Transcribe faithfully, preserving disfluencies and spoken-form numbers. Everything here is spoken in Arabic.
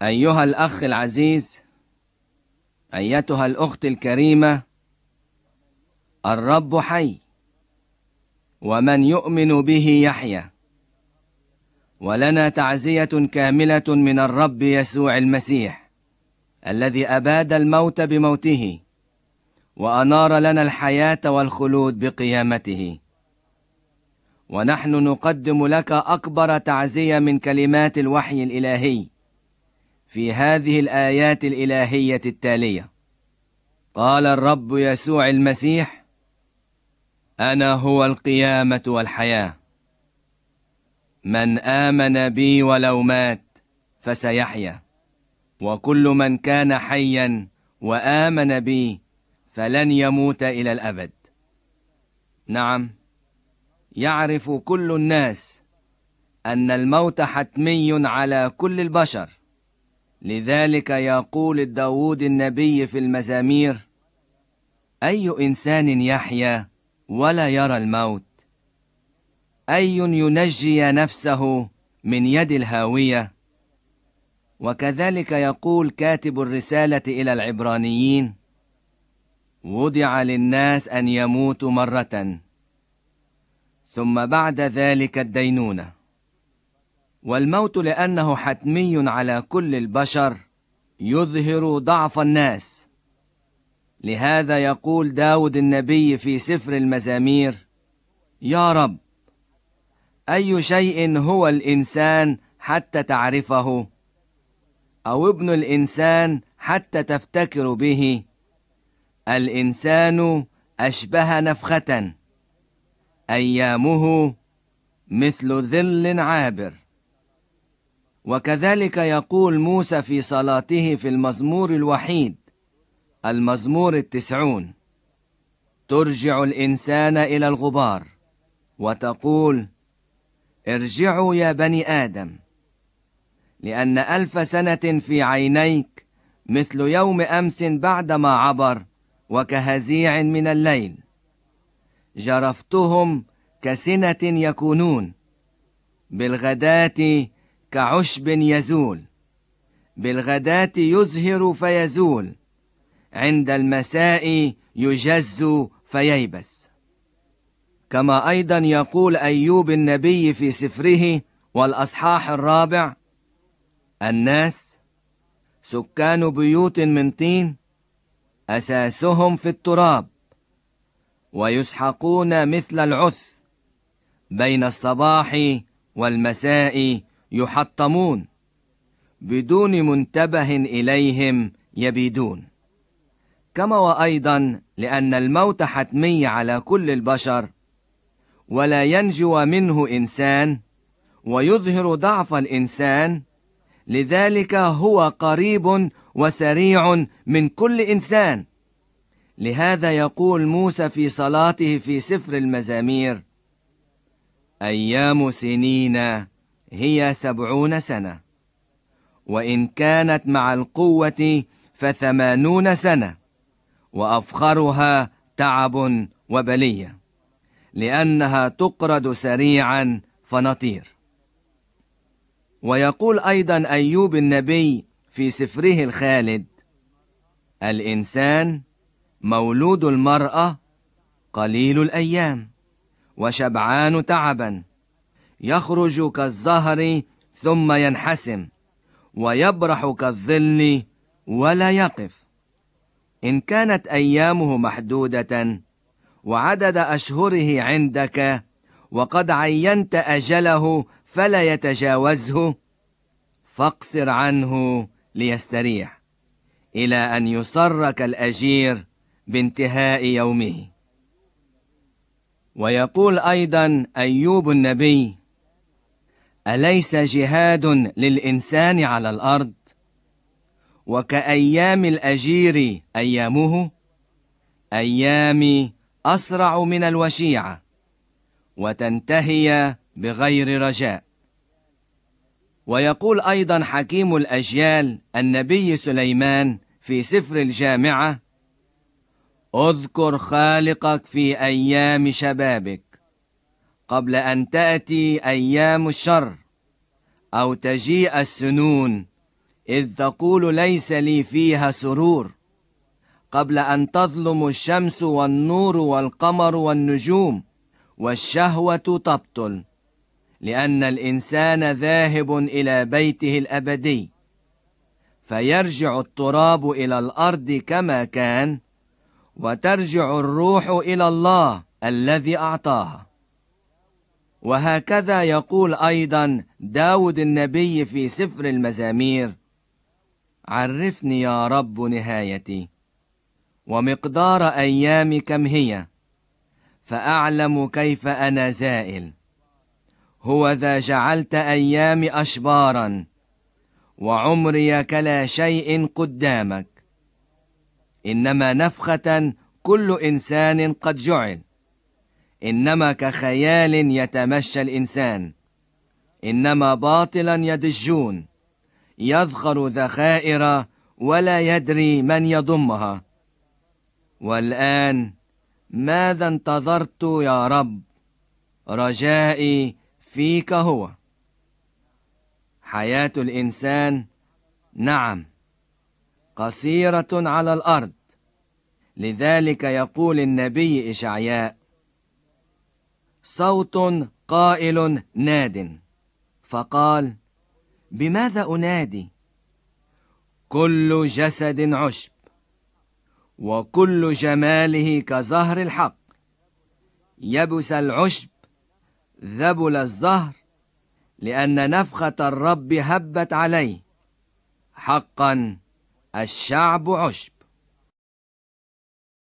أيها الأخ العزيز، أيتها الأخت الكريمة، الرب حي، ومن يؤمن به يحيا. ولنا تعزية كاملة من الرب يسوع المسيح الذي أباد الموت بموته وأنار لنا الحياة والخلود بقيامته. ونحن نقدم لك أكبر تعزية من كلمات الوحي الإلهي في هذه الآيات الإلهية التالية. قال الرب يسوع المسيح: أنا هو القيامة والحياة، من آمن بي ولو مات فسيحيا، وكل من كان حيا وآمن بي فلن يموت إلى الأبد. نعم، يعرف كل الناس أن الموت حتمي على كل البشر، لذلك يقول داود النبي في المزامير: أي إنسان يحيا ولا يرى الموت؟ أي ينجي نفسه من يد الهاوية؟ وكذلك يقول كاتب الرسالة إلى العبرانيين: وضع للناس أن يموتوا مرة، ثم بعد ذلك الدينونة. والموت لأنه حتمي على كل البشر يظهر ضعف الناس. لهذا يقول داود النبي في سفر المزامير: يا رب، أي شيء هو الإنسان حتى تعرفه؟ أو ابن الإنسان حتى تفتكر به؟ الإنسان أشبه نفخة، أيامه مثل ظل عابر. وكذلك يقول موسى في صلاته في المزمور الوحيد، المزمور التسعون: ترجع الإنسان إلى الغبار وتقول: ارجعوا يا بني آدم، لأن ألف سنة في عينيك مثل يوم أمس بعدما عبر، وكهزيع من الليل. جرفتهم كسنة يكونون، بالغداة كعشب يزول، بالغداة يزهر فيزول، عند المساء يجز فييبس. كما أيضا يقول أيوب النبي في سفره والأصحاح الرابع: الناس سكان بيوت من طين، أساسهم في التراب، ويسحقون مثل العث، بين الصباح والمساء يحطمون، بدون منتبه إليهم يبيدون. كما وأيضا لأن الموت حتمي على كل البشر، ولا ينجو منه إنسان، ويظهر ضعف الإنسان، لذلك هو قريب وسريع من كل إنسان. لهذا يقول موسى في صلاته في سفر المزامير: أيام سنين هي سبعون سنة، وإن كانت مع القوة فثمانون سنة، وأفخرها تعب وبلية، لأنها تقرض سريعا فنطير. ويقول أيضا أيوب النبي في سفره الخالد: الإنسان مولود المرأة قليل الأيام، وشبعان تعبا، يخرج كالزهر ثم ينحسم، ويبرح كالظل ولا يقف. إن كانت أيامه محدودة وعدد أشهره عندك، وقد عينت أجله فلا يتجاوزه، فاقصر عنه ليستريح، إلى أن يسرك الأجير بانتهاء يومه. ويقول أيضا أيوب النبي: أليس جهاد للإنسان على الأرض؟ وكأيام الأجير أيامه، أيامي أسرع من الوشيعة، وتنتهي بغير رجاء. ويقول أيضا حكيم الأجيال النبي سليمان في سفر الجامعة: اذكر خالقك في أيام شبابك، قبل أن تأتي أيام الشر، أو تجيء السنون إذ تقول ليس لي فيها سرور، قبل أن تظلم الشمس والنور والقمر والنجوم، والشهوة تبطل، لأن الإنسان ذاهب إلى بيته الأبدي. فيرجع التراب إلى الأرض كما كان، وترجع الروح إلى الله الذي أعطاها. وهكذا يقول أيضا داود النبي في سفر المزامير: عرفني يا رب نهايتي، ومقدار أيامي كم هي، فأعلم كيف أنا زائل. هو ذا جعلت أيامي أشبارا، وعمري كلا شيء قدامك. إنما نفخة كل إنسان قد جعل، إنما كخيال يتمشى الإنسان. إنما باطلا يدجون، يذخر ذخائر ولا يدري من يضمها. والآن ماذا انتظرت يا رب؟ رجائي فيك هو. حياة الإنسان نعم قصيرة على الأرض، لذلك يقول النبي إشعياء: صوت قائل ناد، فقال: بماذا أنادي؟ كل جسد عشب، وكل جماله كزهر الحق. يبس العشب، ذبل الزهر، لأن نفخة الرب هبت عليه. حقا الشعب عشب.